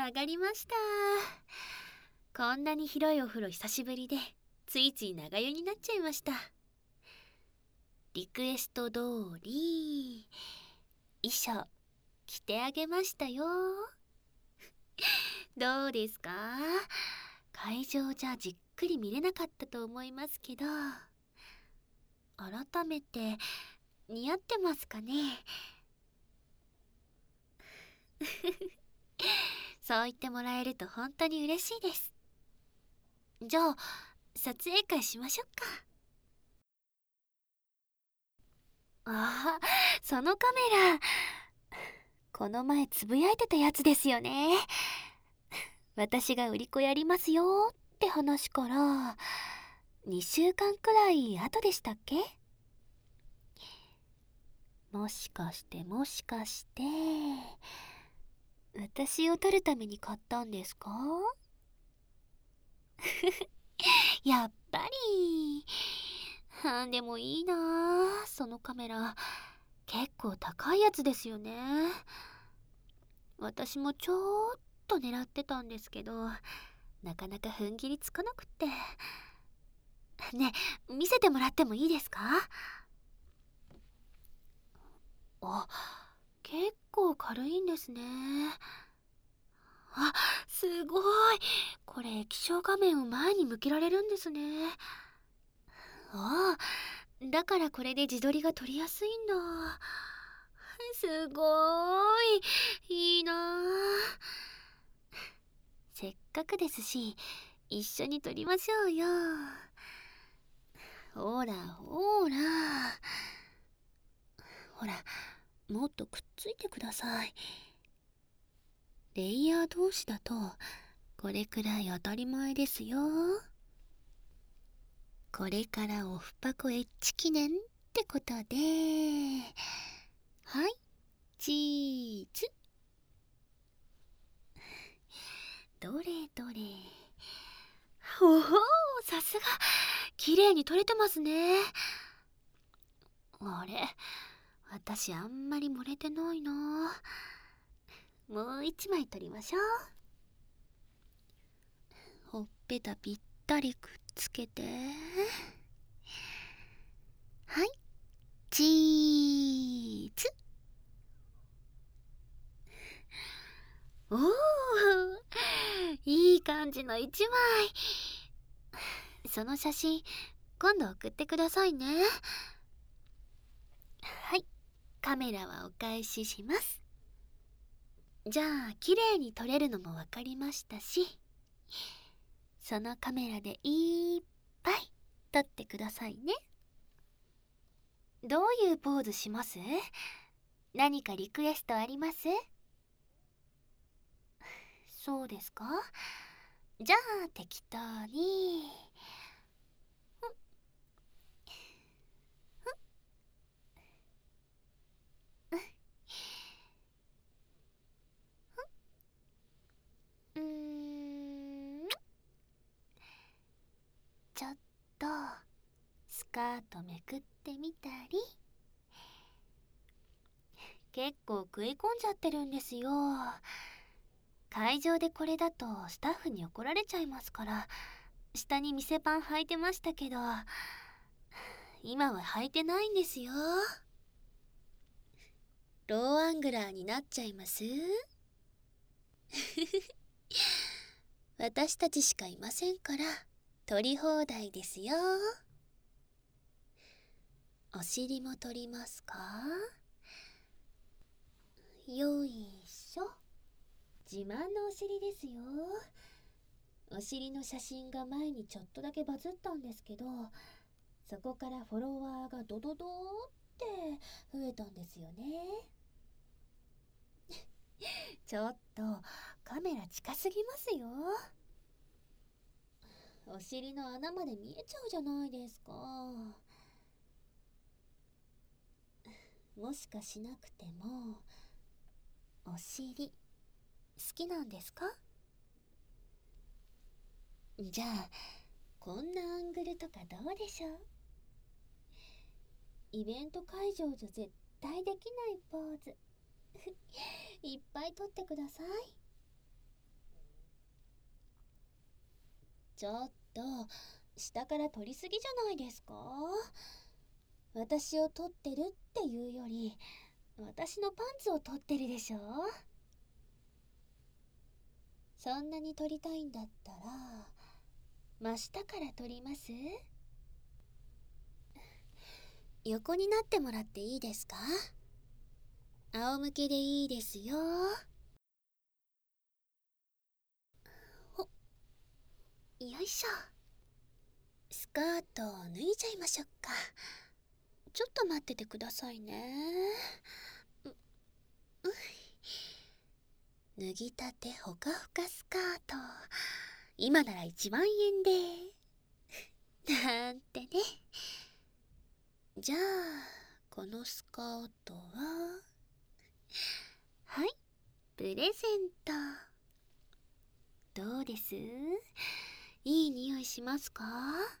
上がりました。こんなに広いお風呂久しぶりで、ついつい長湯になっちゃいました。リクエスト通り、衣装着てあげましたよ。どうですか？会場じゃじっくり見れなかったと思いますけど、改めて似合ってますかね？そう言ってもらえると本当に嬉しいです。じゃあ撮影会しましょうか。ああ、そのカメラ、この前つぶやいてたやつですよね。私が売り子やりますよって話から2週間くらい後でしたっけ？もしかして私を撮るために買ったんですか？やっぱり。でもいいなあ、そのカメラ。結構高いやつですよね。私もちょっと狙ってたんですけど、なかなか踏ん切りつかなくって。ね、見せてもらってもいいですか？あ、結構軽いんですね。あ、すごい。これ液晶画面を前に向けられるんですね。ああ、だからこれで自撮りが撮りやすいんだ。すごーい。いいなあ。せっかくですし、一緒に撮りましょうよ。ほらほら。ほら、もっとくっついてください。レイヤー同士だと、これくらい当たり前ですよ。これからオフパコエッチ記念ってことで、はい、チーズ。どれどれ。おお、さすが綺麗に撮れてますね。あれ、私あんまり盛れてないな。もう一枚撮りましょう。ほっぺたぴったりくっつけて、はい、チーズ。おお、いい感じの一枚。その写真今度送ってくださいね。はい、カメラはお返しします。じゃあ綺麗に撮れるのも分かりましたし、そのカメラでいっぱい撮ってくださいね。どういうポーズします？何かリクエストあります？そうですか？じゃあ適当に。うーん、ちょっとスカートめくってみたり。結構食い込んじゃってるんですよ。会場でこれだとスタッフに怒られちゃいますから、下に店パン履いてましたけど、今は履いてないんですよ。ローアングラーになっちゃいます？私たちしかいませんから取り放題ですよ。お尻も取りますか？よいしょ。自慢のお尻ですよ。お尻の写真が前にちょっとだけバズったんですけど、そこからフォロワーがドドドーって増えたんですよね。ちょっとカメラ近すぎますよ。お尻の穴まで見えちゃうじゃないですか。もしかしなくてもお尻好きなんですか？じゃあこんなアングルとかどうでしょう？イベント会場じゃ絶対できないポーズいっぱい撮ってください。 ちょっと、下から撮りすぎじゃないですか？私を撮ってるっていうより、私のパンツを撮ってるでしょ？そんなに撮りたいんだったら、真下から撮ります？横になってもらっていいですか？仰向けでいいですよ。ほ、よいしょ。スカートを脱いじゃいましょうか。ちょっと待っててくださいね。脱ぎたてほかほかスカート。今なら1万円で。なんてね。じゃあ、このスカートは、はい、プレゼント。どうです？いい匂いしますか？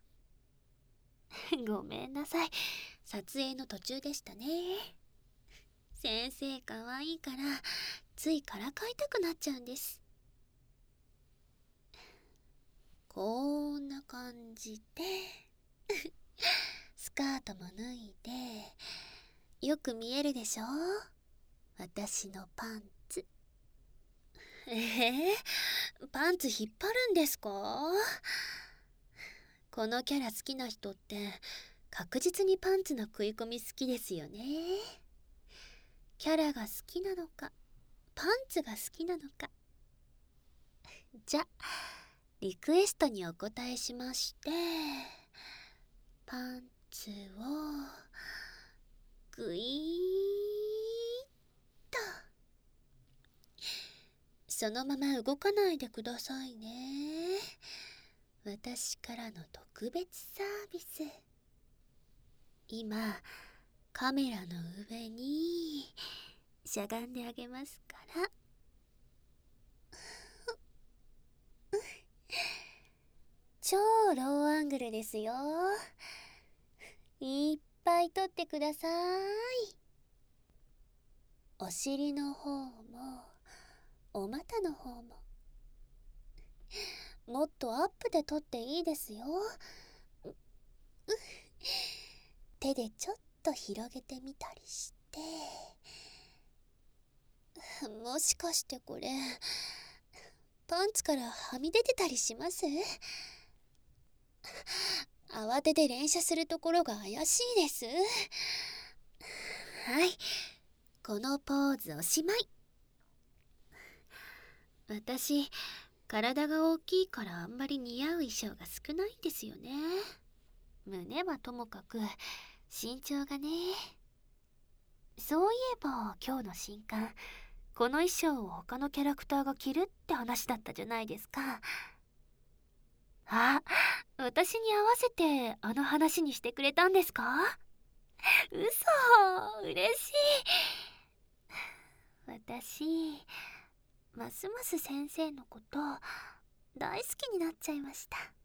ごめんなさい。撮影の途中でしたね。先生かわいいから、ついからかいたくなっちゃうんです。こんな感じで、スカートも脱いで、よく見えるでしょ？私のパンツ。パンツ引っ張るんですか？このキャラ好きな人って確実にパンツの食い込み好きですよね。キャラが好きなのか、パンツが好きなのか。じゃ、リクエストにお答えしまして、パンツをグイーッと。そのまま動かないでくださいね。私からの特別サービス。今、カメラの上にしゃがんであげますから。超ローアングルですよ。いっぱい撮ってください。お尻の方も、お股の方も。もっとアップで撮っていいですよ。手でちょっと広げてみたりして。もしかしてこれ、パンツからはみ出てたりします？慌てて連写するところが怪しいです。はい、このポーズおしまい。私、体が大きいからあんまり似合う衣装が少ないんですよね。胸はともかく身長がね。そういえば今日の新刊、この衣装を他のキャラクターが着るって話だったじゃないですか。あ、私に合わせてあの話にしてくれたんですか？嘘、嬉しい。私、ますます先生のこと大好きになっちゃいました。